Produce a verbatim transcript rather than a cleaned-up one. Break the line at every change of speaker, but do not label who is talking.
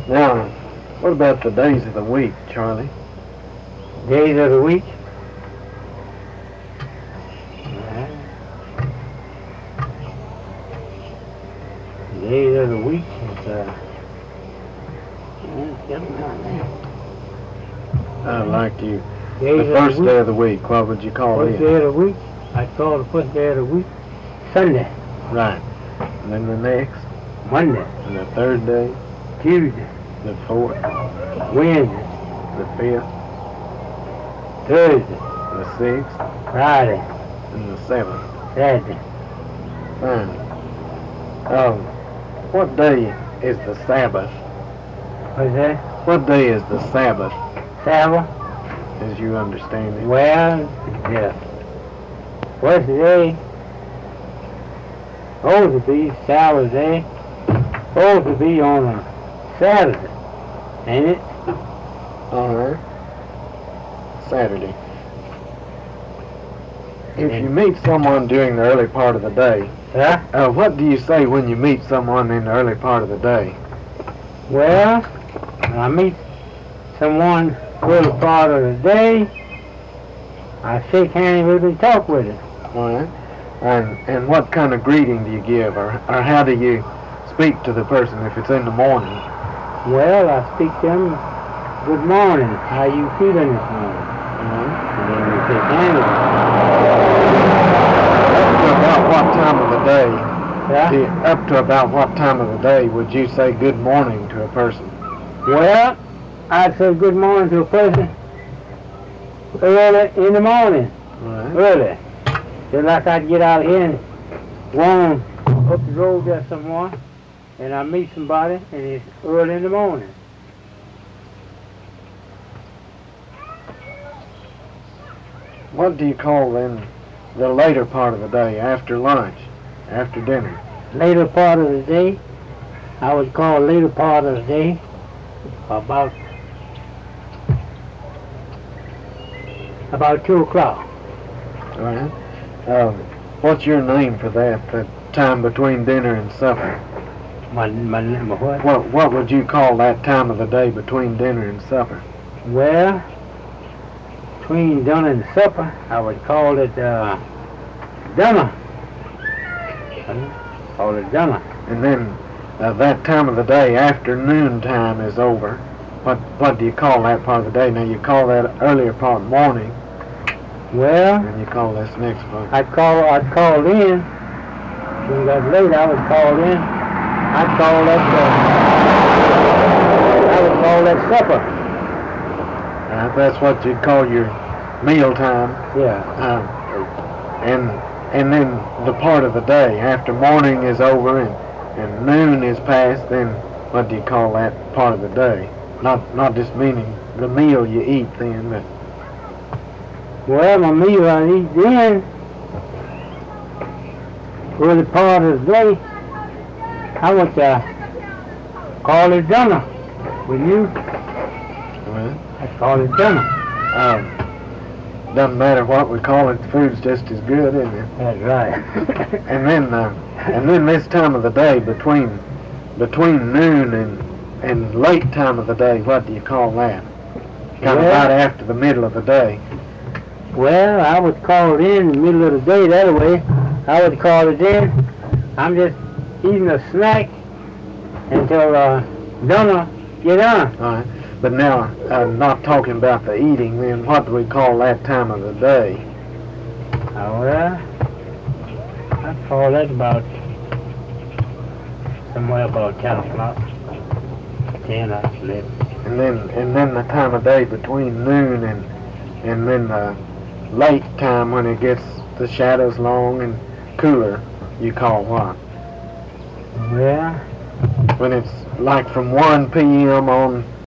Now, what about the days of the week, Charlie?
Days of the week? Days of the week is, uh,
I like you.
days
The
of
first
the week.
day of the week, what would you call
First
it?
day of the week, I'd call the first day of the week Sunday,
Right. And then the next,
Monday,
and the third day,
Tuesday,
the fourth,
Wednesday,
the fifth,
Thursday,
the sixth,
Friday,
and the seventh.
Saturday.
Fine. Um, what day is the Sabbath?
What's that?
What day is the Sabbath,
Sabbath?
as you understand it?
Well, yeah. First day, supposed to be Sabbath day, supposed to be on a Saturday, ain't it?
Alright. Saturday. If you meet someone during the early part of the day,
Huh?
uh, what do you say when you meet someone in the early part of the day?
Well, when I meet someone early part of the day, I shake hands with and talk with him.
Alright. And and what kind of greeting do you give, or, or how do you speak to the person if it's in the morning?
Well, I speak to him, good morning, how you feeling this morning?
Alright.
And then we shake hands with him.
Up to about what time of the day?
Yeah?
do you- up to about what time of the day would you say good morning to a person?
Well, I'd say good morning to a person early in the morning,
Alright.
early. Just like I'd get out here and run up the road there somewhere, and I meet somebody, and it's early in the morning.
What do you call then the later part of the day, after lunch, after dinner?
Later part of the day, I would call later part of the day about about two o'clock.
Alright. Um, what's your name for that, the time between dinner and supper?
My, my, my what?
What what would you call that time of the day between dinner and supper?
Well, between dinner and supper, I would call it uh, dinner. Uh, Call it dinner.
And then uh, that time of the day, after noon time is over, what what do you call that part of the day? Now you call that earlier part morning,
Well,
and you call this next part.
I'd call. I'd call in. When it got late, I would call in. I'd call that. Uh, I would call that supper.
Uh, that's what you'd call your meal time.
Yeah.
Um, and and then the part of the day after morning is over and, and noon is past, then what do you call that part of the day? Not not just meaning the meal you eat then, but
Well, my meal I eat then. Early part of the day, I would uh, call it dinner. With you,
well,
I'd call it dinner.
um, doesn't matter what we call it, the food's just as good, isn't it?
That's right.
And then uh, and then this time of the day between between noon and and late time of the day, what do you call that? Kind of
Well-
right after the middle of the day.
Well, I would call it in the middle of the day that way. I would call it in. I'm just eating a snack until uh, dinner get on.
All right. But now, uh, not talking about the eating, then what do we call that time of the day?
Oh, well, I'd call that about somewhere about ten o'clock. ten or eleven.
And then and then the time of day between noon and and then the late time when it gets the shadows long and cooler, you call what?
Well,
When it's like from one p m on